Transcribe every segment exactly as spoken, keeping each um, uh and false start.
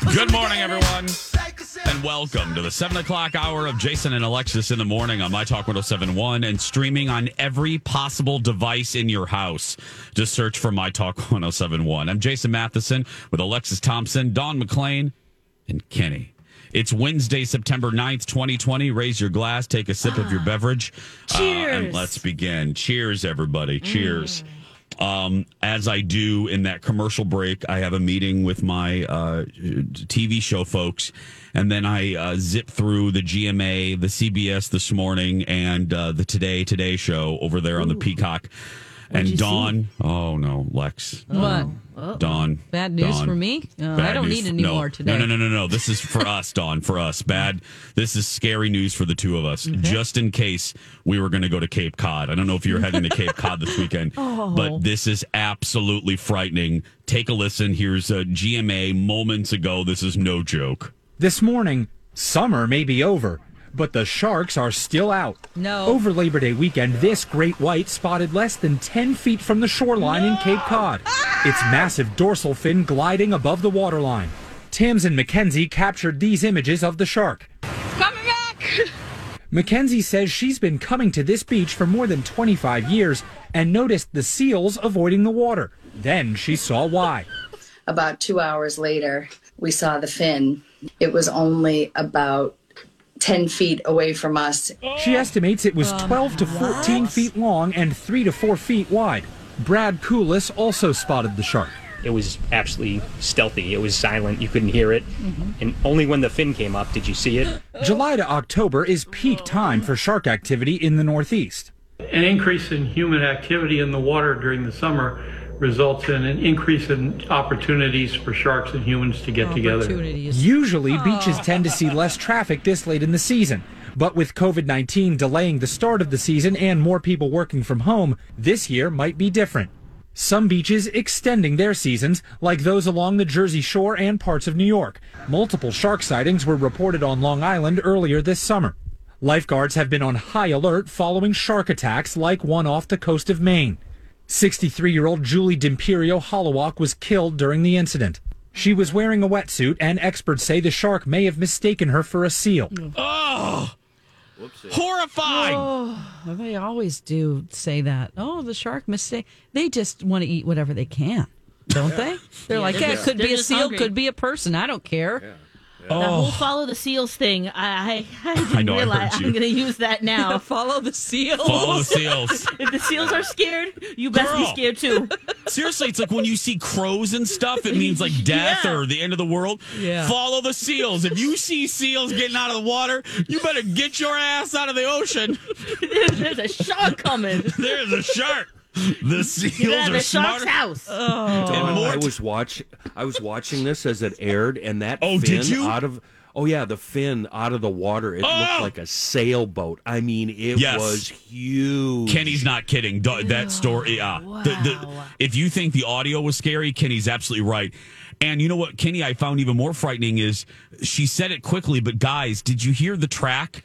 Good morning, everyone, and welcome to the seven o'clock hour of Jason and Alexis in the morning on My Talk one oh seven point one and streaming on every possible device in your house. Just search for My Talk one oh seven point one. I'm Jason Matheson with Alexis Thompson, Dawn McClain, and Kenny. It's Wednesday, September ninth, twenty twenty. Raise your glass, take a sip of your beverage. Cheers. Uh, and let's begin. Cheers, everybody. Cheers. Mm. Um, as I do in that commercial break, I have a meeting with my uh, T V show folks, and then I uh, zip through the G M A, the C B S This Morning, and uh, the Today Today show over there on Ooh. the Peacock. What'd and Dawn, see? oh no, Lex. What? Oh. Dawn. Bad news Dawn. for me? Uh, I don't news. need any no. more today. No, no, no, no, no. This is for us, Dawn, for us. Bad. This is scary news for the two of us. Okay. Just in case we were going to go to Cape Cod. I don't know if you're heading to Cape Cod this weekend, oh. but this is absolutely frightening. Take a listen. Here's a G M A moments ago. This is no joke. This morning, summer may be over, but the sharks are still out. No. Over Labor Day weekend, this great white spotted less than ten feet from the shoreline no. in Cape Cod. Its massive dorsal fin gliding above the waterline. Tamsin McKenzie captured these images of the shark. Coming back! McKenzie says she's been coming to this beach for more than twenty-five years and noticed the seals avoiding the water. Then she saw why. About two hours later, we saw the fin. It was only about ten feet away from us. She estimates it was twelve to fourteen what? feet long and three to four feet wide. Brad Koulis also spotted the shark. It was absolutely stealthy. It was silent. You couldn't hear it. Mm-hmm. And only when the fin came up did you see it. July to October is peak time for shark activity in the Northeast. An increase in human activity in the water during the summer results in an increase in opportunities for sharks and humans to get together. Usually, beaches tend to see less traffic this late in the season. But with covid nineteen delaying the start of the season and more people working from home, this year might be different. Some beaches extending their seasons, like those along the Jersey Shore and parts of New York. Multiple shark sightings were reported on Long Island earlier this summer. Lifeguards have been on high alert following shark attacks like one off the coast of Maine. sixty-three-year-old Julie D'Imperio Holowach was killed during the incident. She was wearing a wetsuit, and experts say the shark may have mistaken her for a seal. Oh! Whoopsie. Horrifying! Oh, they always do say that. Oh, the shark mistake. They just want to eat whatever they can, don't they? They're yeah, like, they're yeah, just, it could be a seal, hungry. Could be a person. I don't care. Yeah. Oh. The whole follow the seals thing, I I, I didn't I know, realize I I'm going to use that now. Follow the seals. Follow the seals. If the seals are scared, you best Girl. be scared too. Seriously, it's like when you see crows and stuff, it means like death Yeah. or the end of the world. Yeah. Follow the seals. If you see seals getting out of the water, you better get your ass out of the ocean. There's a shark coming. There's a shark. The seals You're at are the smart. shark's house. Oh. And more I was watch. I was watching this as it aired, and that Oh, fin did you? out of oh yeah, the fin out of the water. It Oh! looked like a sailboat. I mean, it Yes. was huge. Kenny's not kidding. Da- That story, yeah. Wow. The, the, if you think the audio was scary, Kenny's absolutely right. And you know what, Kenny, I found even more frightening is she said it quickly, but guys, did you hear the track?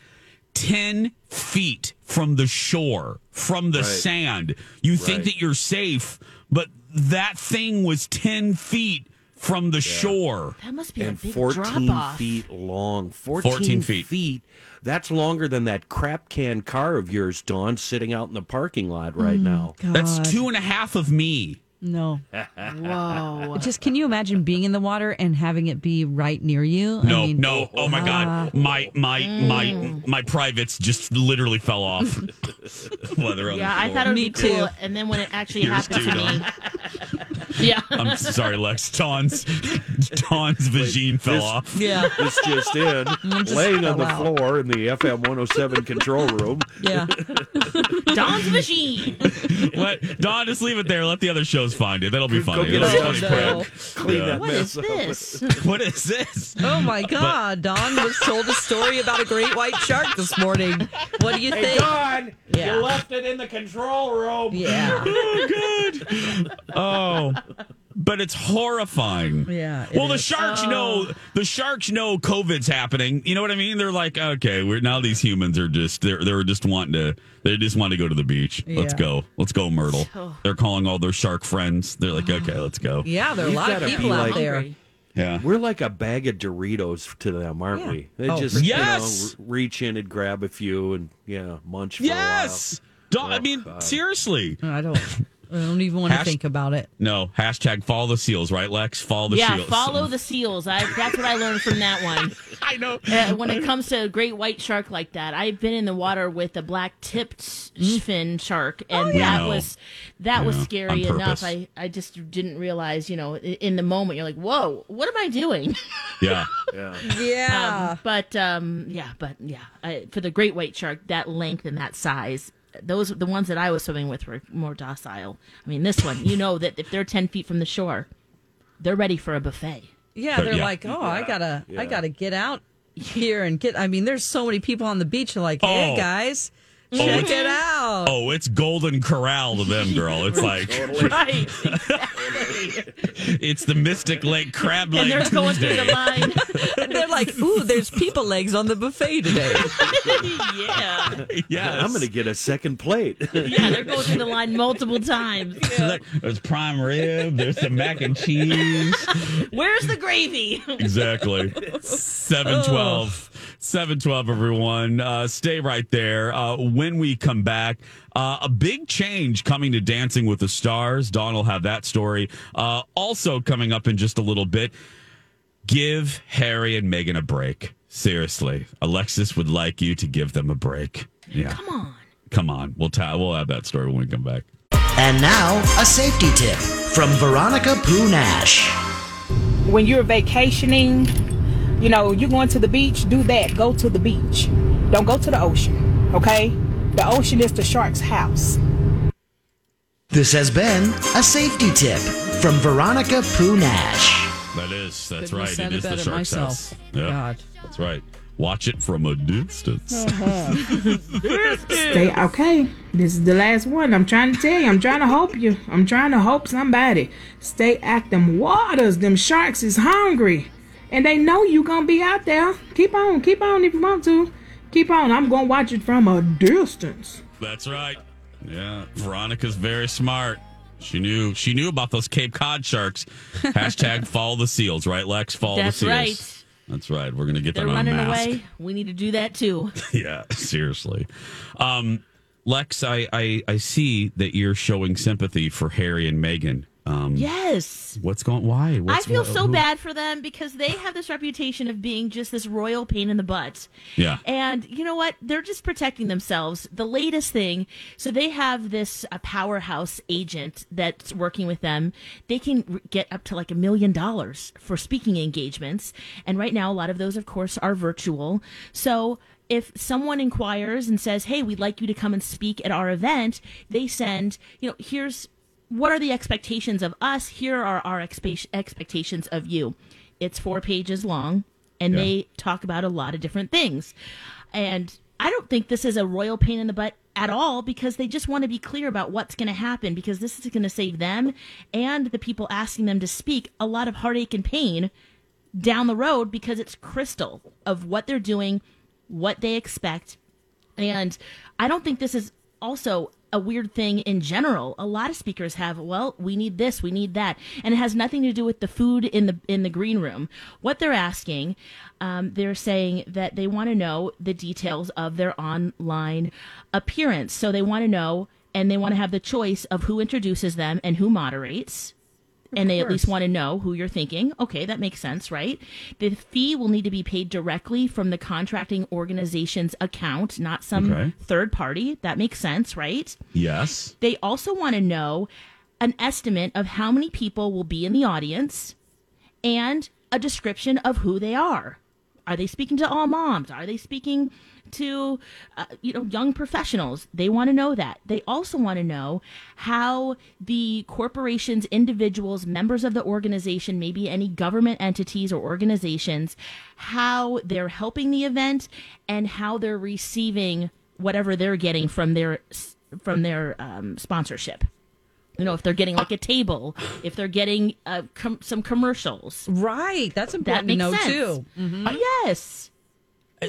Ten feet from the shore, from the Right. sand. You think Right. that you're safe, but that thing was ten feet from the shore. That must be and a big fourteen drop off. feet long. Fourteen, fourteen feet. feet. That's longer than that crap can car of yours, Dawn, sitting out in the parking lot right now. That's two and a half of me. No. Whoa. Just can you imagine being in the water and having it be right near you? No, I mean, no. Oh my God, my my my my privates just literally fell off. While they're on Yeah, the I floor. thought it would Me be cool, too. and then when it actually Here's happened two, to me, yeah. I'm sorry, Lex. Dawn's Dawn's vagine fell this- off. Yeah. This just in, Just laying on fell the out. floor in the F M one oh seven control room. Yeah. Dawn's machine. Let Dawn just leave it there. Let the other shows find it. That'll be Go funny. get That'll a be dustpan. funny no. prank. Clean Yeah. that What mess is up. this? What is this? Oh my God. Don was told a story about a great white shark this morning. What do you think? Dawn, Yeah. you left it in the control room. Yeah. Oh, good. Oh, but it's horrifying. Yeah. it Well, the is. sharks know the sharks know COVID's happening. You know what I mean? They're like, okay, we're now these humans are just they're they're just wanting to they just want to go to the beach. Let's Yeah. go. Let's go, Myrtle. They're calling all their shark friends. They're like, okay, let's go. Yeah, there are a You've lot of gotta people be out like- there. Hungry. Yeah. We're like a bag of Doritos to them, aren't Yeah. we? They Oh, just for sure. you know, Yes! r- reach in and grab a few and yeah, munch for Yes. Don't, I Oh, mean, God. seriously. I don't. I don't even want to Hash- think about it. No. Hashtag follow the seals, right, Lex? Follow the yeah, seals. follow the seals. I that's what I learned from that one. I know. Uh, when it comes to a great white shark like that, I've been in the water with a black tipped fin shark, and We that know. was that was Yeah, scary on enough. purpose. I I just didn't realize, you know, i- in the moment you're like, whoa, what am I doing? Yeah. Yeah. Yeah. Um, but um, yeah, but yeah, I, for the great white shark, that length and that size, those the ones that I was swimming with were more docile. I mean, this one, you know that if they're ten feet from the shore, they're ready for a buffet. Yeah, But they're yeah. like, oh, I gotta, I yeah. gotta get out here and get. I mean, there's so many people on the beach. They're like, hey Oh. guys, Oh, check it's- it out. Oh, it's Golden Corral to them, girl. It's like, Right. it's the Mystic Lake Crab Leg And they're going through Tuesday. the line. And they're like, ooh, there's people legs on the buffet today. yeah. Yes. I'm going to get a second plate. Yeah, they're going through the line multiple times. Look, there's prime rib. There's some mac and cheese. Where's the gravy? Exactly. seven twelve. seven twelve, everyone. Uh, stay right there. Uh, when we come back, uh, a big change coming to Dancing with the Stars. Dawn will have that story. Uh, also coming up in just a little bit, give Harry and Meghan a break. Seriously. Alexis would like you to give them a break. Yeah. Come on. Come on. We'll, ta- we'll have that story when we come back. And now, a safety tip from Veronica Pooh Nash. When you're vacationing, you know, you're going to the beach, do that. Go to the beach. Don't go to the ocean, okay? The ocean is the shark's house. This has been a safety tip from Veronica Pooh Nash. That is. That's Couldn't have right. said It it is the better Shark's myself. house. Yeah. God. That's right. Watch it from a distance. Stay okay. This is the last one. I'm trying to tell you. I'm trying to help you. I'm trying to help somebody. Stay at them waters. Them sharks is hungry. And they know you gonna be out there. Keep on. Keep on if you want to. Keep on. I'm gonna watch it from a distance. That's right. Yeah, Veronica's very smart. She knew she knew about those Cape Cod sharks. Hashtag follow the seals, right, Lex? Follow That's the seals. right. That's right. We're gonna get They're them on a running mask. away. We need to do that too. Yeah, seriously. Um, Lex, I, I I see that you're showing sympathy for Harry and Meghan. Um, Yes. What's going? Why? I What's, feel what- so who- bad for them because they have this reputation of being just this royal pain in the butt. Yeah. And you know what? They're just protecting themselves. The latest thing, so they have this uh, powerhouse agent that's working with them. They can r- get up to like a million dollars for speaking engagements. And right now, a lot of those, of course, are virtual. So if someone inquires and says, hey, we'd like you to come and speak at our event, they send, you know, here's what are the expectations of us? Here are our expe- expectations of you. It's four pages long, and Yeah. they talk about a lot of different things. And I don't think this is a royal pain in the butt at all because they just want to be clear about what's going to happen because this is going to save them and the people asking them to speak a lot of heartache and pain down the road because it's crystal of what they're doing, what they expect. And I don't think this is also a weird thing in general. A lot of speakers have, well, we need this, we need that, and it has nothing to do with the food in the in the green room. What they're asking, um, they're saying that they want to know the details of their online appearance. So they want to know, and they want to have the choice of who introduces them and who moderates. And they at least want to know who you're thinking. Okay, that makes sense, right? The fee will need to be paid directly from the contracting organization's account, not some Okay. third party. That makes sense, right? Yes. They also want to know an estimate of how many people will be in the audience and a description of who they are. Are they speaking to all moms? Are they speaking to uh, you know young professionals? They want to know that. They also want to know how the corporations, individuals, members of the organization, maybe any government entities or organizations, how they're helping the event and how they're receiving whatever they're getting from their from their um, sponsorship. You know, if they're getting like a table, if they're getting uh, com- some commercials. Right. That's That important to makes know, sense. too. Mhm. Uh, yes.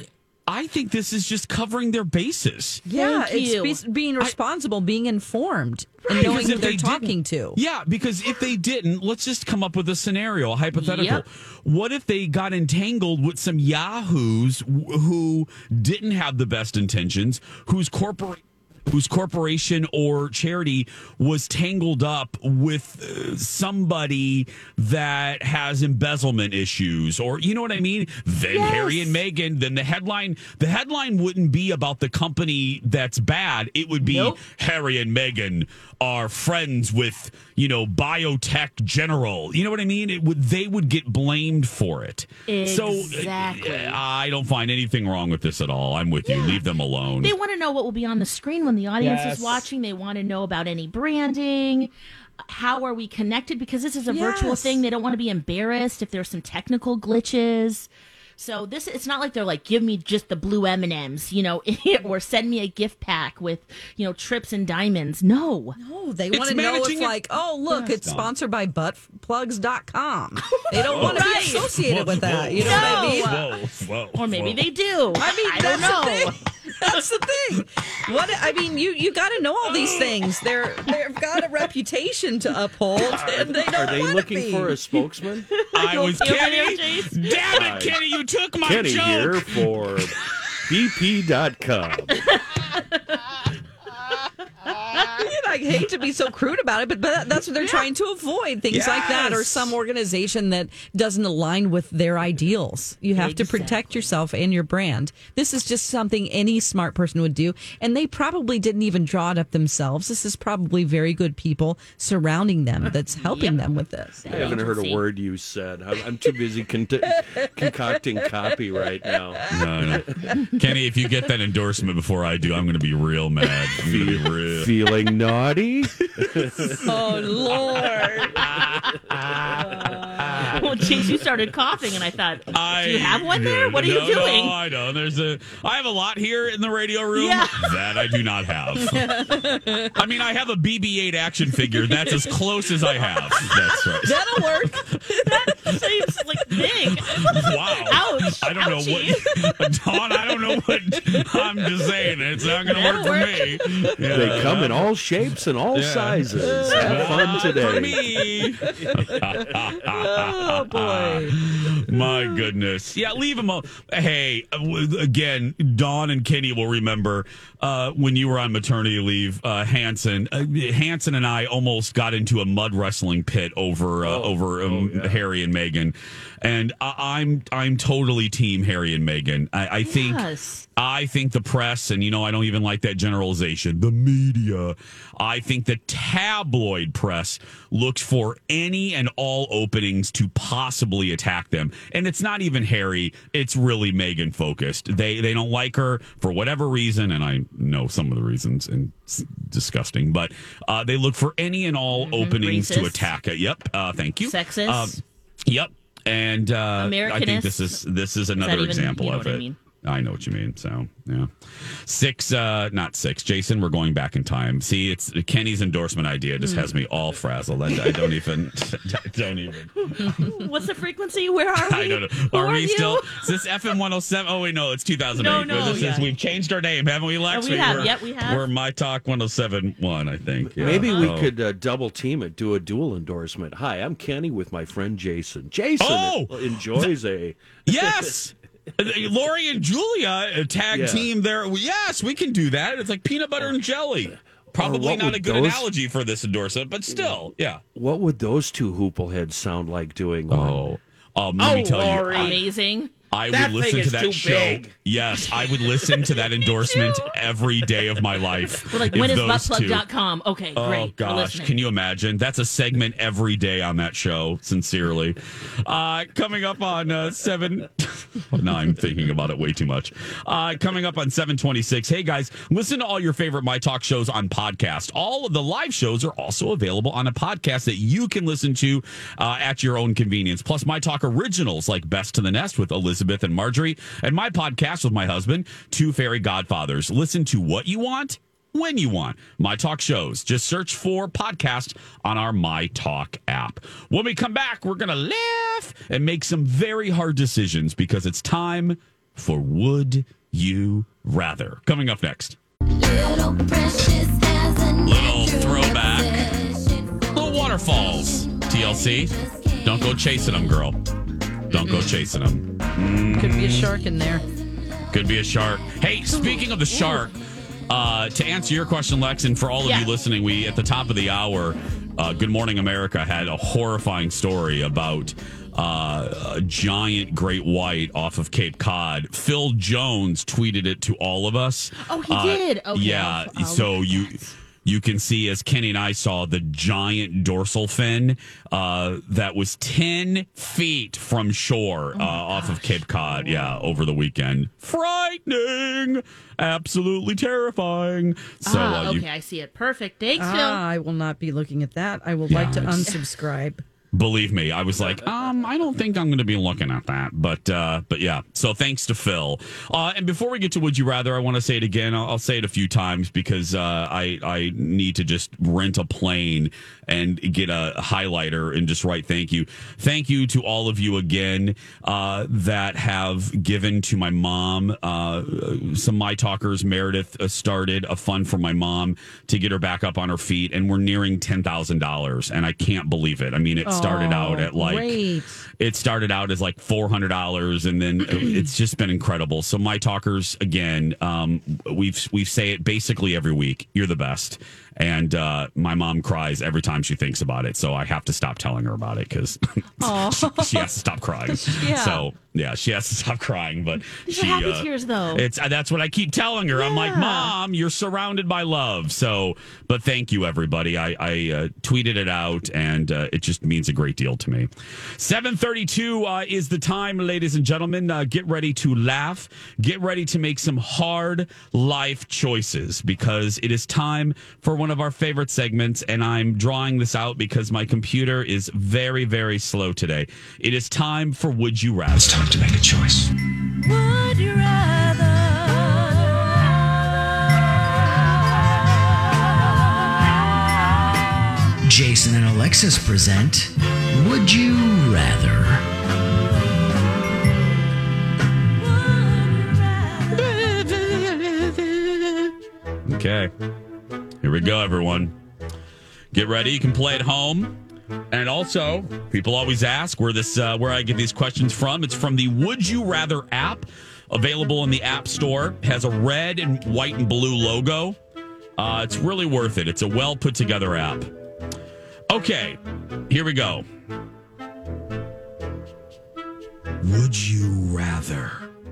I think this is just covering their bases. Yeah, Thank you. it's be- being responsible, being informed, and Because knowing who if they're they talking didn't- to. Yeah, because if they didn't, let's just come up with a scenario, a hypothetical. Yep. What if they got entangled with some yahoos wh- who didn't have the best intentions, whose corporate whose corporation or charity was tangled up with uh, somebody that has embezzlement issues, or you know what I mean? Then Yes. Harry and Meghan, then the headline the headline wouldn't be about the company that's bad. It would be Nope. Harry and Meghan are friends with, you know, biotech general. You know what I mean? It would they would get blamed for it. Exactly. So uh, I don't find anything wrong with this at all. I'm with you. Leave them alone. They want to know what will be on the screen when the audience Yes. is watching. They want to know about any branding. How are we connected? Because this is a virtual Yes. thing. They don't want to be embarrassed if there's some technical glitches. So this it's not like they're like, give me just the blue M and M's, you know, or send me a gift pack with, you know, trips and diamonds. No. No, they It's want to know managing if, it- like, oh, look, it's Done. sponsored by butt plugs dot com. They don't want to Right. be associated Whoa, with that. You know No. what I mean? Whoa, whoa, Or maybe whoa. they do. I mean, I that's don't the know. thing. That's the thing. What I mean, you you got to know all these things. They're they've got a reputation to uphold, and they don't Are they wanna looking be. for a spokesman? I was feel Kenny. better, Jace? Damn Hi. it, Kenny! You took my Kenny joke. here for B P dot com. I hate to be so crude about it, but, but that's what they're trying to avoid. Things like that, or Yes. some organization that doesn't align with their ideals. You have to protect Exactly. yourself and your brand. This is just something any smart person would do, and they probably didn't even draw it up themselves. This is probably very good people surrounding them that's helping Yep. them with this. I haven't heard a Agency. word you said. I'm, I'm too busy con- concocting copy right now. No, no. Kenny, if you get that endorsement before I do, I'm going to be real mad. I'm going to be real. Feeling naughty? Oh Lord! Well, Chase, you started coughing, and I thought, I, do you have one there? What are no, you doing? No, I know. There's a. I have a lot here in the radio room Yeah. that I do not have. I mean, I have a B B eight action figure. That's as close as I have. That's right. That'll work. That seems like big. Wow. Ouch. I don't know Ouchie. what. Dawn, I don't know what. I'm just saying. It's not going to work for me. Yeah. They come in all shapes and all Yeah. sizes. Have fun Not today. For me. Oh boy! My goodness. Yeah, leave them. All. Hey, uh, w- again, Dawn and Kenny will remember uh, when you were on maternity leave. Uh, Hanson, uh, Hanson, and I almost got into a mud wrestling pit over uh, Oh. over um, Oh, yeah. Harry and Meghan, and I- I'm I'm totally team Harry and Meghan. I, I think. Yes. I think the press, and you know, I don't even like that generalization, the media, I think the tabloid press looks for any and all openings to possibly attack them. And it's not even Harry, it's really Meghan focused. They they don't like her for whatever reason, and I know some of the reasons, and it's disgusting, but uh, they look for any and all openings to Racist. attack it. Yep, uh, thank you. Sexist. Um, yep. And uh, I think Americanist. this is this is another even- example you know of what I it. mean? I know what you mean. So, yeah. Six, uh, not six. Jason, we're going back in time. See, it's Kenny's endorsement idea just has me all frazzled. I, I don't even, I don't even. What's the frequency? Where are we? I don't know. Who Are we you? still, is this F M one oh seven? Oh, wait, no, it's two thousand eight. No, no, this is, yeah. we've changed our name, haven't we, Lex? Oh, we have. We're, Yep, we have. We're My Talk one oh seven point one, I think. Yeah. Maybe we Oh. could uh, double team it, do a dual endorsement. Hi, I'm Kenny with my friend Jason. Jason Oh! enjoys a. Yes. Lori and Julia, a tag Yeah. team there. Yes, we can do that. It's like peanut butter and jelly. Probably what not would a good those- analogy for this endorsement, but still, yeah. What would those two hoopleheads sound like doing? on- Oh, um, let me Oh, tell Lori. you, I, Amazing. I That would thing listen to is that too show. big. Yes, I would listen to that endorsement every day of my life. We're like, if when is those buttplug two- dot com? Okay, Oh great. We're gosh, listening. can you imagine? That's a segment every day on that show. Sincerely, uh, coming up on uh, seven. Now I'm thinking about it way too much. Uh, coming up on seven twenty-six. Hey guys, listen to all your favorite My Talk shows on podcast. All of the live shows are also available on a podcast that you can listen to uh, at your own convenience. Plus, My Talk originals like Best to the Nest with Elizabeth and Marjorie, and my podcast with my husband, Two Fairy Godfathers. Listen to what you want, when you want. My Talk shows. Just search for podcast on our My Talk app. When we come back, we're going to laugh and make some very hard decisions because it's time for Would You Rather. Coming up next. Little precious as a Little throwback. Little waterfalls. T L C. Don't go chasing them, girl. Don't go chasing them. Mm. Could be a shark in there. Could be a shark. Hey, speaking of the shark, uh, to answer your question, Lex, and for all of Yeah. you listening, we, at the top of the hour, uh, Good Morning America had a horrifying story about uh, a giant great white off of Cape Cod. Phil Jones tweeted it to all of us. Oh, he Uh, did? Okay, yeah. I'll- I'll so look at you... You can see, as Kenny and I saw, the giant dorsal fin uh, that was ten feet from shore uh, off of Cape Cod. Yeah, over the weekend. Frightening. Absolutely terrifying. So, ah, uh, you, okay, I see it. Perfect. Thanks, Phil. Ah, I will not be looking at that. I will Yeah, like to it's- unsubscribe. believe me, I was like, um, I don't think I'm going to be looking at that. But, uh, but yeah. So thanks to Phil. Uh, and before we get to Would You Rather, I want to say it again. I'll, I'll say it a few times because uh, I I need to just rent a plane and get a highlighter and just write thank you. Thank you to all of you again uh, that have given to my mom. Uh, some My Talkers, Meredith uh, started a fund for my mom to get her back up on her feet, and we're nearing ten thousand dollars, and I can't believe it. I mean, it started Oh, out at like great. it started out as like four hundred dollars, and then it's just been incredible. So My Talkers, again, um, we've we say it basically every week. You're the best. And uh, my mom cries every time she thinks about it. So I have to stop telling her about it because she, she has to stop crying. Yeah. So, yeah, she has to stop crying. But These she, are happy uh, tears, though. It's uh, that's what I keep telling her. I'm like, Yeah. Mom, you're surrounded by love. So, but thank you, everybody. I, I uh, tweeted it out, and uh, it just means a great deal to me. seven thirty-two uh, is the time, ladies and gentlemen. Uh, get ready to laugh. Get ready to make some hard life choices because it is time for one of our favorite segments, and I'm drawing this out because my computer is very, very slow today. It is time for Would You Rather. It's time to make a choice. Would you rather? Jason and Alexis present Would You Rather? Okay. Here we go, everyone. Get ready. You can play at home. And also, people always ask where this uh, where I get these questions from. It's from the Would You Rather app, available in the App Store. It has a red and white and blue logo. Uh, it's really worth it. It's a well put together app. Okay, here we go. Would you rather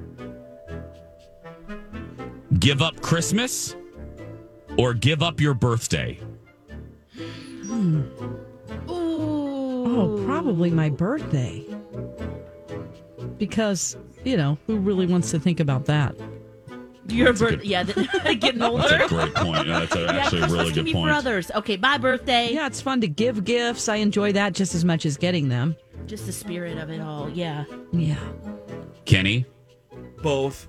give up Christmas or give up your birthday? Oh, probably my birthday. Because, you know, who really wants to think about that? Your birthday, yeah, the, getting older. That's a great point. Yeah, that's a, Yeah, actually a Christmas really can good be point. for others. Okay, my birthday. Yeah, it's fun to give gifts. I enjoy that just as much as getting them. Just the spirit of it all. Yeah. Yeah. Kenny? Both.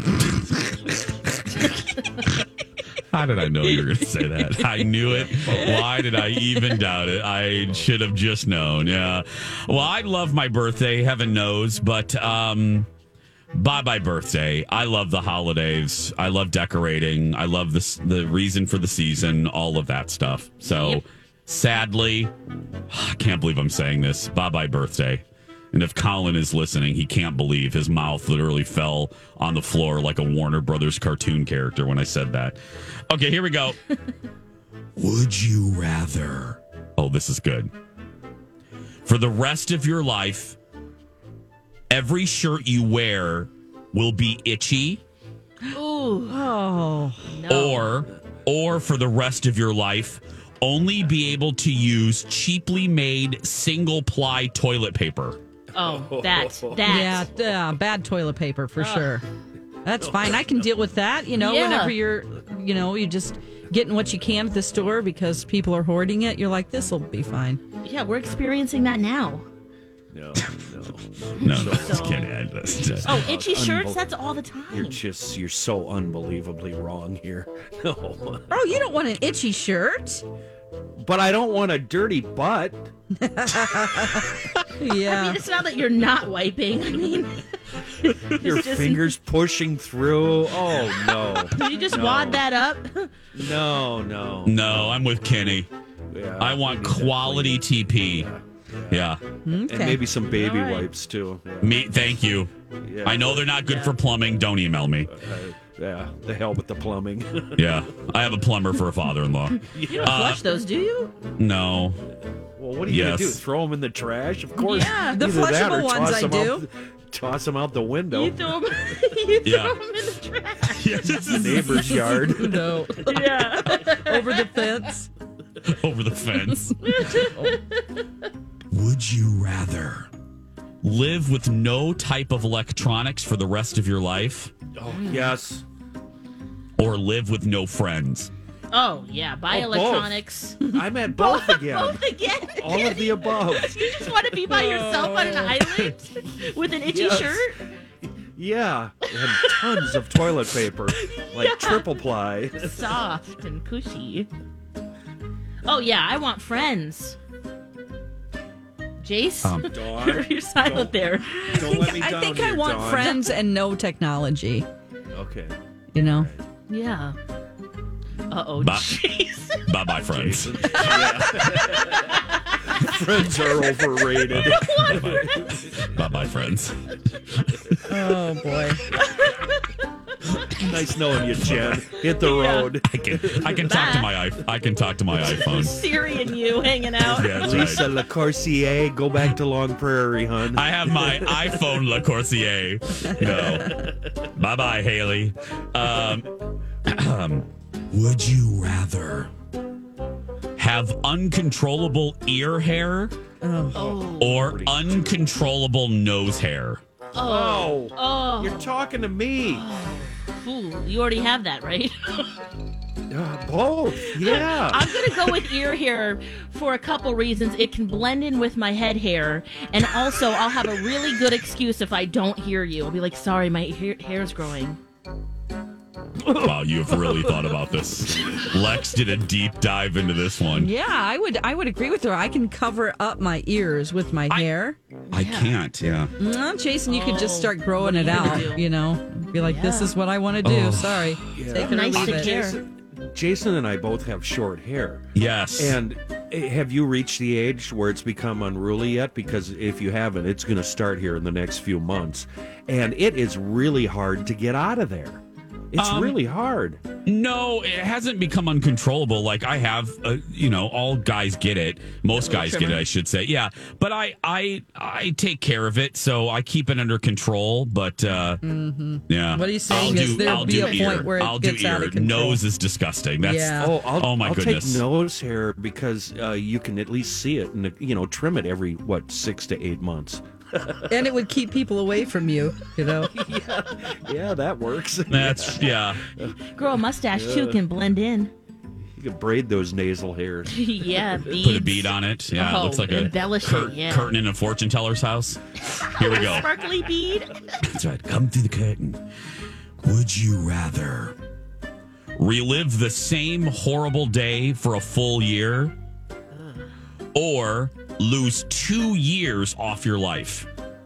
How did I know you were going to say that? I knew it. Why did I even doubt it? I should have just known. Yeah. Well, I love my birthday, heaven knows, but um, bye-bye birthday. I love the holidays. I love decorating. I love the, the reason for the season, all of that stuff. So, Yep. sadly, I can't believe I'm saying this. Bye-bye birthday. And if Colin is listening, he can't believe his mouth literally fell on the floor like a Warner Brothers cartoon character when I said that. Okay, here we go. Would you rather? Oh, this is good. For the rest of your life, every shirt you wear will be itchy. Ooh. Oh. No. Or, or for the rest of your life, only be able to use cheaply made single ply toilet paper. Oh, that. That. Yeah, yeah, bad toilet paper for sure. That's fine. I can deal with that. You know, Yeah. whenever you're, you know, you just getting what you can at the store because people are hoarding it. You're like, this will be fine. Yeah, we're experiencing that now. No, no. No, no, just kidding. I just- Oh, itchy shirts? Unbel- That's all the time. You're just, you're so unbelievably wrong here. No. Oh, you don't want an itchy shirt? But I don't want a dirty butt. Yeah. I mean, it's not that you're not wiping. I mean, Your It's just- fingers pushing through. Oh, no. You just no. wad that up. No, no. No, I'm with Kenny. Yeah, I want quality T P. Yeah. And maybe some baby wipes, too. Yeah. Me, thank you. Yeah. I know they're not good for plumbing. Don't email me. Uh, yeah, the hell with the plumbing. Yeah, I have a plumber for a father-in-law. You don't flush those, do you? No. Well, what are you Yes. going to do? Throw them in the trash? Of course. Yeah, the Either that or flushable ones toss I them do. Out, toss them out the window. You throw them, you Yeah. throw 'em in the trash. the neighbor's yard. No. Yeah. Over the fence. Over the fence. Would you rather live with no type of electronics for the rest of your life Oh, yes. or live with no friends? Oh, yeah. Buy Oh, electronics. I'm at both again. Both again. All of the above. You just want to be by yourself on an island with an itchy Yes. shirt? Yeah. And tons of toilet paper. Like Yeah. triple ply. Soft and cushy. Oh, yeah. I want friends. Jace? Um, Dawn, you're, you're silent there. Don't let me down I think here, I want Dawn. friends and no technology. Okay. You know? Yeah. Uh-oh. Bye. Jeez. Bye-bye, friends. Jason. Yeah. Friends are overrated. Bye-bye, friends. Oh, boy. Nice knowing you, Jen. Hit the Yeah. road. I can I can talk to my i I can talk to my iPhone. Siri and you hanging out. Yeah, that's Lisa right. LaCourcier, go back to Long Prairie, hun. I have my iPhone Le Corsier. No. Bye bye, Haley. Um, would you rather have uncontrollable ear hair Oh. or uncontrollable nose hair? Oh. Oh. You're talking to me. Ooh, you already have that, right? Uh, both. Yeah. I'm going to go with ear hair for a couple reasons. It can blend in with my head hair, and also I'll have a really good excuse if I don't hear you. I'll be like, sorry, my hair, hair's growing. Wow, you have really thought about this. Lex did a deep dive into this one. Yeah, I would I would agree with her. I can cover up my ears with my hair. I can't, yeah. Mm, Jason, you could just Oh, start growing what are it you gonna out, do? you know? Be like, this Yeah. is what I want to do. Oh. Sorry. Yeah. Take it or Nice leave thick it. hair. Jason, Jason and I both have short hair. Yes. And eh, have you reached the age where it's become unruly yet? Because if you haven't, it's going to start here in the next few months. And it is really hard to get out of there. It's Um, really hard. No, it hasn't become uncontrollable. Like I have, uh, you know, all guys get it. Most guys get it, I should say. Yeah, but I, I, I take care of it, so I keep it under control. But uh, yeah, What are you saying I'll is do, there'll I'll be do a ear. point where it I'll gets do out ear. of control. Nose is disgusting. That's Yeah. Oh, I'll, oh my I'll goodness. take nose hair because uh, you can at least see it and, you know, trim it every, what, six to eight months. And it would keep people away from you, you know? yeah, yeah, that works. That's yeah. Grow a mustache too, Yeah. can blend in. You can braid those nasal hairs. Yeah, beads. Put a bead on it. Yeah, Oh, it looks like a embellish it, cur- yeah. curtain in a fortune teller's house. Here we go. Sparkly bead. That's right. Come through the curtain. Would you rather relive the same horrible day for a full year or lose two years off your life?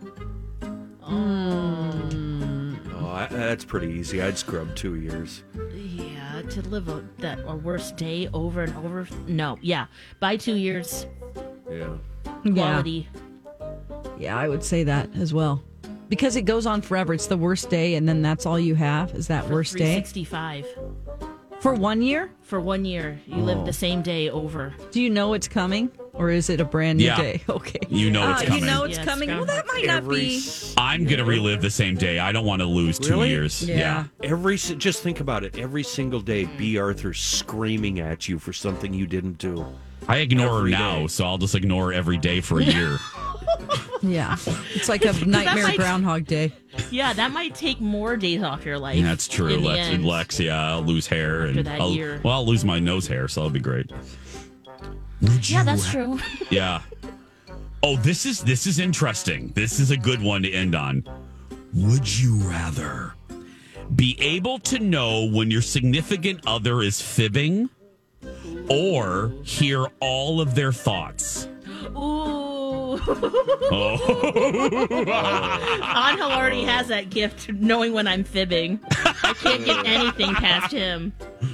Oh, I, that's pretty easy. I'd scrub two years. Yeah, to live a, that a worse day over and over. No, yeah. By two years, Yeah. quality. Yeah, I would say that as well. Because it goes on forever. It's the worst day, and then that's all you have is that worst three day. sixty-five. For one year? For one year, you live the same day over. Do you know it's coming? Or is it a brand new Yeah. day? Okay. You know it's Ah, coming. You know it's Yes, coming. Well, that might not Every be. s- I'm going to relive the same day. I don't want to lose two Really? years. Yeah. Every si- just think about it. Every single day, B. Arthur screaming at you for something you didn't do. I ignore Every her now, day. so I'll just ignore every day for a year. Yeah. It's like a nightmare might- Groundhog Day. Yeah, that might take more days off your life. That's true. in the Lex, end. Lex, yeah, I'll lose hair. After and that I'll, year. Well, I'll lose my nose hair, so that'll be great. Would Yeah, you that's ra- true. Yeah. Oh, this is this is interesting. This is a good one to end on. Would you rather be able to know when your significant other is fibbing or hear all of their thoughts? Ooh. Oh. Oh. Angel already has that gift, knowing when I'm fibbing. I can't get anything past him.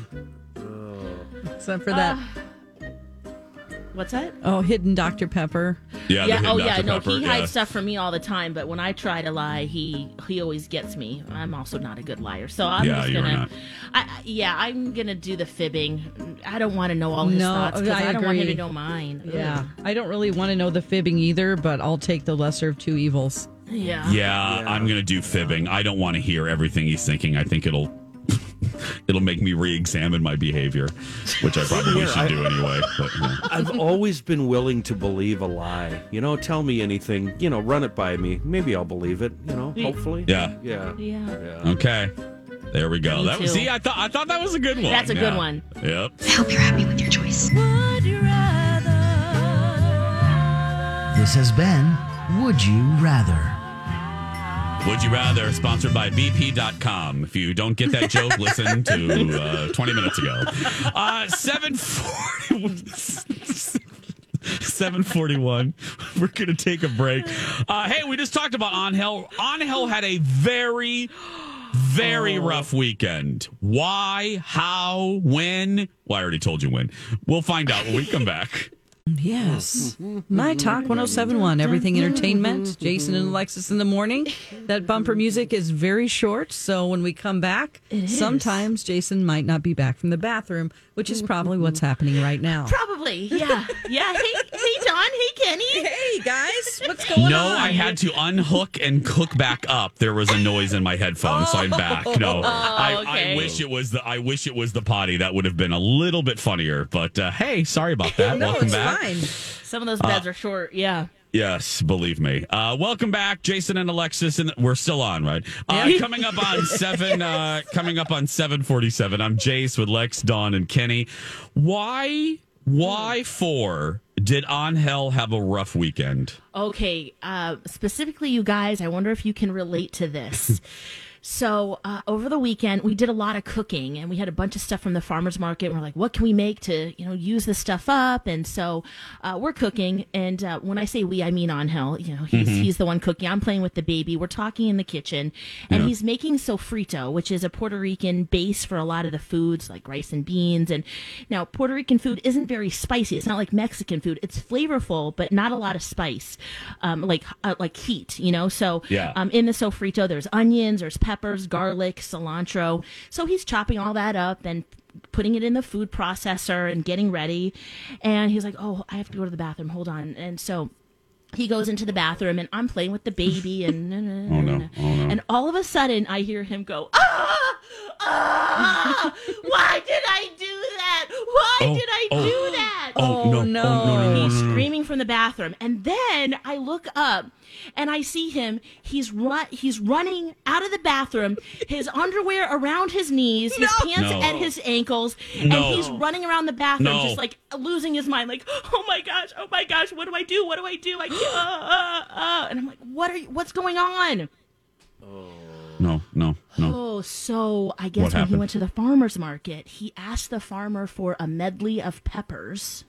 Except for that. Uh, what's that? Oh, hidden Doctor Pepper. Yeah, yeah. the Oh, hidden yeah. Doctor No, Pepper, he hides yeah. stuff from me all the time. But when I try to lie, he he always gets me. I'm also not a good liar, so I'm Yeah, just you're gonna. not. I, I- yeah, I'm gonna do the fibbing. I don't want to know all his No, thoughts because I I, don't want him to agree. know mine. Yeah. I don't really want to know the fibbing either, but I'll take the lesser of two evils. Yeah. Yeah, I'm gonna do fibbing. I don't want to hear everything he's thinking. I think it'll it'll make me re-examine my behavior, which I probably Here, should I- do anyway. But, yeah. I've always been willing to believe a lie. You know, tell me anything. You know, run it by me. Maybe I'll believe it. You know, hopefully. Yeah. Yeah. Yeah. Yeah. Okay. There we go. Me that was too. see. I thought I thought that was a good one. That's a good Yeah. one. Yep. I hope you're happy with your choice. This has been Would You Rather. Would you rather? Sponsored by B P dot com. If you don't get that joke, listen to uh, twenty minutes ago. Uh, seven forty. seven forty-one. We're going to take a break. Uh, hey, we just talked about Angel. Angel had a very, very Oh. rough weekend. Why? How? When? Well, I already told you when. We'll find out when we come back. Yes. My Talk one oh seven point one, Everything Entertainment. Jason and Alexis in the morning. That bumper music is very short, so when we come back, sometimes Jason might not be back from the bathroom, which is probably what's happening right now. Probably. Yeah. Yeah. Hey, hey, Don. Hey, Kenny. Hey, guys. What's going No, on? I had to unhook and hook back up. There was a noise in my headphones, so I'm back. No, I, I okay. wish it was the I wish it was the potty. That would have been a little bit funnier. But uh, hey, sorry about that. No, Welcome it's back. fine. Some of those beds are short. Yeah. Yes, believe me. Uh, welcome back, Jason and Alexis, and we're still on, right? Uh, coming up on seven. Uh, coming up on seven forty-seven. I'm Jace with Lex, Dawn, and Kenny. Why? Why for did Angel have a rough weekend? Okay, uh, specifically, you guys, I wonder if you can relate to this. So uh, over the weekend, we did a lot of cooking, and we had a bunch of stuff from the farmer's market. And we're like, what can we make to, you know, use this stuff up? And so uh, we're cooking. And uh, when I say we, I mean Angel. You know, he's Mm-hmm. he's the one cooking. I'm playing with the baby. We're talking in the kitchen, and Yeah. he's making sofrito, which is a Puerto Rican base for a lot of the foods like rice and beans. And now Puerto Rican food isn't very spicy. It's not like Mexican food. It's flavorful, but not a lot of spice, um, like uh, like heat. You know, so Yeah. um, in the sofrito, there's onions, there's peppers, garlic, cilantro. So he's chopping all that up and putting it in the food processor and getting ready. And he's like, oh, I have to go to the bathroom. Hold on. And so he goes into the bathroom, and I'm playing with the baby. And, Oh, no. Oh, no. and all of a sudden, I hear him go, ah, ah, why did I do that? Why Oh, did I oh. do that? Oh, no. no. Oh, no, no, no, He's no, no. screaming from the bathroom, and then I look up and I see him. He's run. He's running out of the bathroom. His underwear around his knees, his pants No. at his ankles, No. and he's running around the bathroom, No. just like losing his mind. Like, oh my gosh, oh my gosh, what do I do? What do I do? I can't. Uh, uh, uh. And I'm like, what are you? What's going on? No, no, no. Oh, so I guess What when he happened? went to the farmer's market, he asked the farmer for a medley of peppers,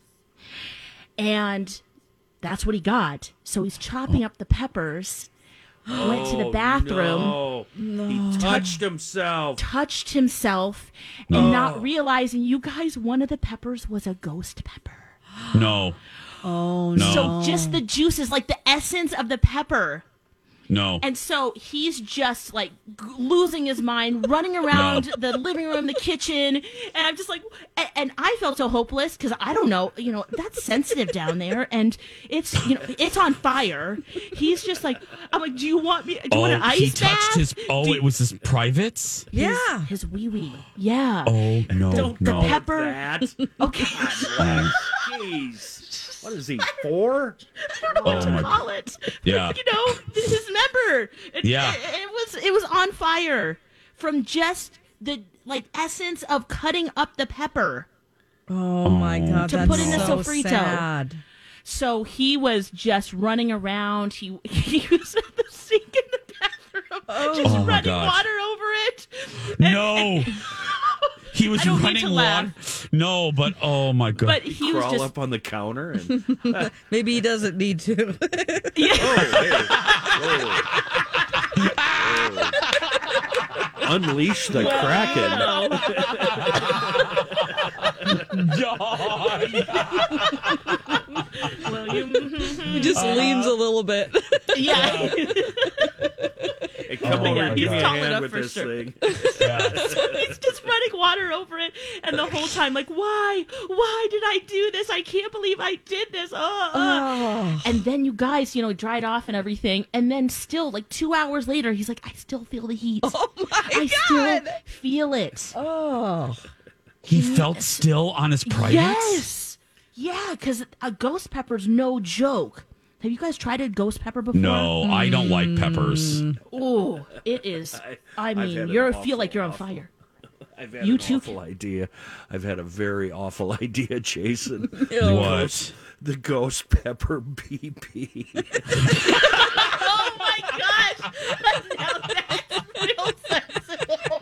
and that's what he got. So he's chopping up the peppers, went to the bathroom, Oh, no. He touched himself. touched himself, No. and not realizing, you guys, one of the peppers was a ghost pepper. No, Oh, no, So just the juices, like the essence of the pepper. no. And so he's just like g- losing his mind, running around the living room, the kitchen. And I'm just like, and, and I felt so hopeless because I don't know, you know, that's sensitive down there. And it's, you know, it's on fire. He's just like, I'm like, do you want me, do you want an Oh, ice he touched bath? his. Oh, Do- it was his privates. yeah. His wee wee. Yeah. Oh no, The- the no. pepper- That. Okay. Um, Jeez. What is he, four? I don't know what Oh, to my- call it. Yeah. You know, his member. It, Yeah. It, it was it was on fire from just the like essence of cutting up the pepper. Oh, my God. To That's put in the so sofrito. sad. So he was just running around. He he was at the sink in the bathroom, just Oh, my running gosh. water over it. No. he was I don't running mean to water. laugh. No, but oh my god. But he was Crawl just up on the counter and Maybe he doesn't need to. yeah. unleash the Kraken. Well, you, He just leans a little bit. yeah. Hey, come Oh, over yeah, and give he's me a tall hand enough with for this sure. thing. So he's just running water over it, and the whole time, like, why? Why did I do this? I can't believe I did this. Oh, Oh. And then you guys, you know, dried off and everything, and then still, like two hours later, he's like, I still feel the heat. Oh my I God. still feel it. Oh. He felt still on his privates? Yes. Yeah, because a ghost pepper's no joke. Have you guys tried a ghost pepper before? No, I don't like peppers. Oh, it is. I I've mean, had an you awful, feel like you're on awful- fire. I've had You an too awful idea. I've had a very awful idea, Jason. What? The ghost pepper B B. Oh my gosh! Now that's real sensible.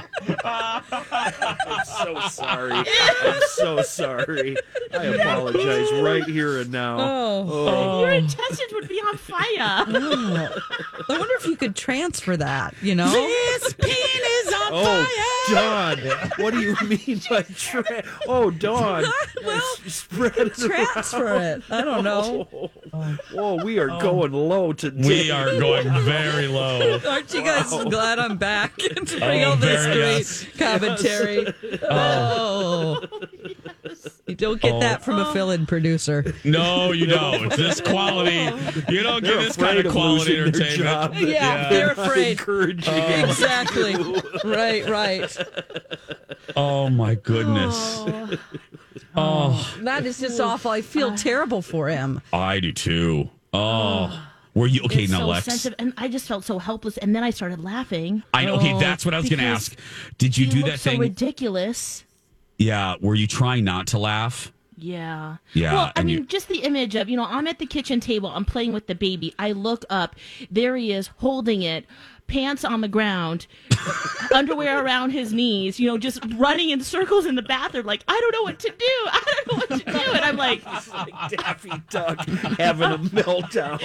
I'm so sorry. I'm so sorry. I apologize right here and now. Oh. Your intestines would be on fire. I wonder if you could transfer that, you know? This pin is on Oh, Dawn, what do you mean by tra- Oh, Dawn, Well, spread it transfer around. it. I don't know. Oh, whoa, we are going low today. We are going very low. Aren't you guys glad I'm back to bring Oh, all this very great yes. commentary? Oh. You don't get Oh. that from a fill-in producer. No, you don't. This quality, you don't They're get this kind afraid of of quality losing their entertainment. job. Yeah, they're not afraid. encouraging Oh. it. Exactly. Right, right. Oh my goodness. Oh, That is just awful. I feel terrible for him. I do too. Oh, were you okay It's now, so Lex? sensitive, and I just felt so helpless. And then I started laughing. I know. Okay, that's what I was going to Because ask. Did you He do looked that so thing? ridiculous. Yeah. Were you trying not to laugh? Yeah. Yeah, Well, I and mean, you- just the image of, you know, I'm at the kitchen table, I'm playing with the baby. I look up, there he is holding it, pants on the ground, underwear around his knees, you know, just running in circles in the bathroom, like, I don't know what to do. I don't know what to do. And I'm like, Like Daffy Duck having a meltdown.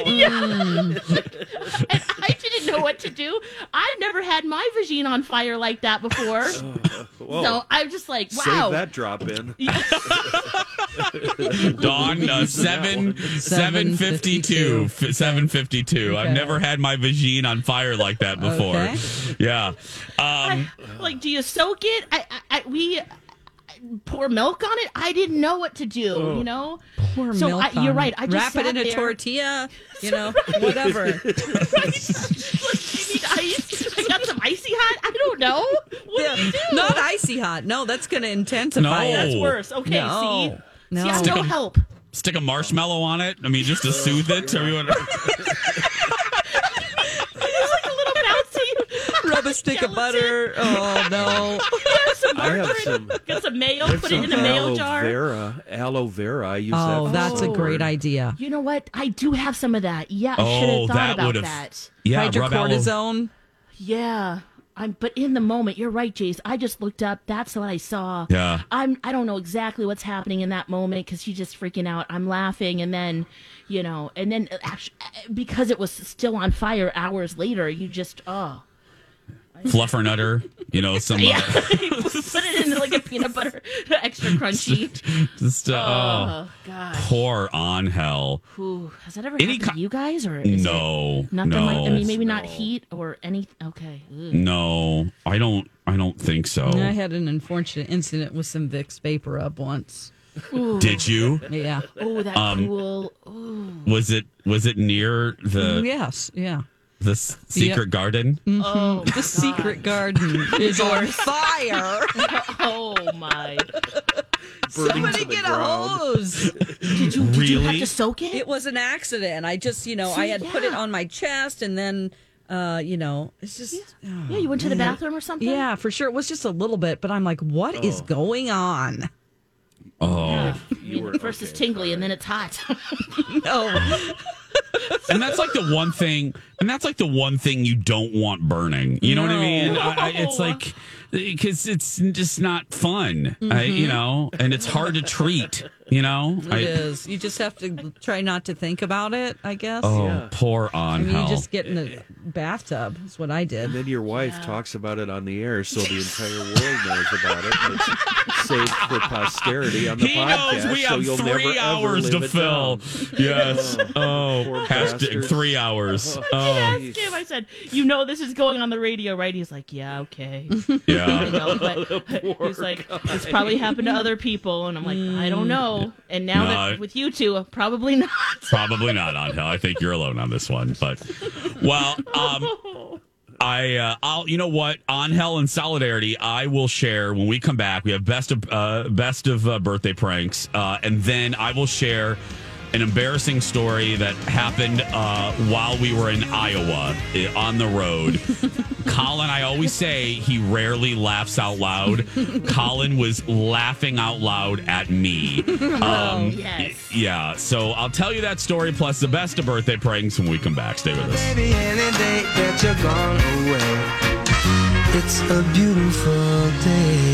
and I didn't know what to do. I've never had my vagine on fire like that before. Whoa. So I'm just like, wow. Save that drop in. Dawn, uh, seven seven fifty two, seven fifty two. I've Okay. never had my vagine on fire like that before. Okay. Yeah. Um, Like, do you soak it? I, I, I we I pour milk on it. I didn't know what to do. You know. Pour So milk I, on you're it. right. I just Wrap it sat in a there. tortilla, you know, whatever. Like, you need ice. I got some icy hot. I don't know. What do you do? Not icy hot. No, that's going to intensify No. it. That's worse. Okay. No. See. No. See, I have Stick no 'em- help. stick a marshmallow on it. I mean, just to soothe it. Or you want It's like a little bouncy. Rub a stick of butter. Oh, no. Get some I have margarine. some. Get some mayo. I have Put it some in a mayo aloe jar. vera. Aloe vera. I use Oh, that. that's a for great sword. idea. You know what? I do have some of that. Yeah, I should Oh, have thought that about would've- that. yeah, rub aloe. Hydrocortisone. Yeah. I'm, but in the moment, you're right, Jace. I just looked up. That's what I saw. Yeah. I'm. I don't know exactly what's happening in that moment because she's just freaking out. I'm laughing, and then, you know, and then actually, because it was still on fire hours later, you just oh fluffernutter, you know, some yeah, uh, put it in like a peanut butter, extra crunchy. just uh, Oh oh, God. pour on hell. Ooh, has that ever Any happened ki- to you guys or is No, it nothing no, like? I mean, maybe not No. heat or any. Okay. Ugh. no. I don't. I don't think so. I had an unfortunate incident with some Vicks Vapor Rub once. Did you? Yeah. Oh, that Um, cool. Ooh. Was it? Was it near the Yes. Yeah. the s- secret garden? Oh, The secret garden is on fire. oh my! Burning Somebody to the get a ground. hose. Did you, did you have Really? to soak it? It was an accident. I just, you know, See, I had put it yeah. on my chest and then, uh, you know, it's just. oh, Yeah, you went to the man. bathroom or something? Yeah, for sure. It was just a little bit, but I'm like, what is going on? Oh, Yeah. You I mean, were- first it's okay, tingly and then it's hot. No. and that's like the one thing. And that's like the one thing you don't want burning. You know what I No. mean? I, I, it's like because it's just not fun, I, you know, and it's hard to treat, you know. It I, is. You just have to try not to think about it, I guess. Oh, Yeah. poor I mean, Angel. you just get in the bathtub. That's what I did. And then your wife talks about it on the air, so the entire world knows about it. And it's saved for posterity on the He podcast. knows we so have you'll three never, hours ever to live it fill. down. Yes. Oh, Poor hashtag bastards. three hours. I Oh, asked him, I said, you know this is going on the radio, right? He's like, yeah, okay. I yeah. know, but he's like, it's probably happened to other people. And I'm like, I don't know. And now No. that with you two, probably not. Probably not, Angel. I think you're alone on this one. But, well, um, I, uh, I'll, you know what, Angel in solidarity, I will share when we come back. We have best of, uh, best of uh, birthday pranks, uh, and then I will share an embarrassing story that happened uh, while we were in Iowa uh, on the road. Colin, I always say he rarely laughs out loud. Colin was laughing out loud at me. Um, yes. Yeah, so I'll tell you that story plus the best of birthday pranks when we come back. Stay with us. Baby, any day that you're gone away, it's a beautiful day.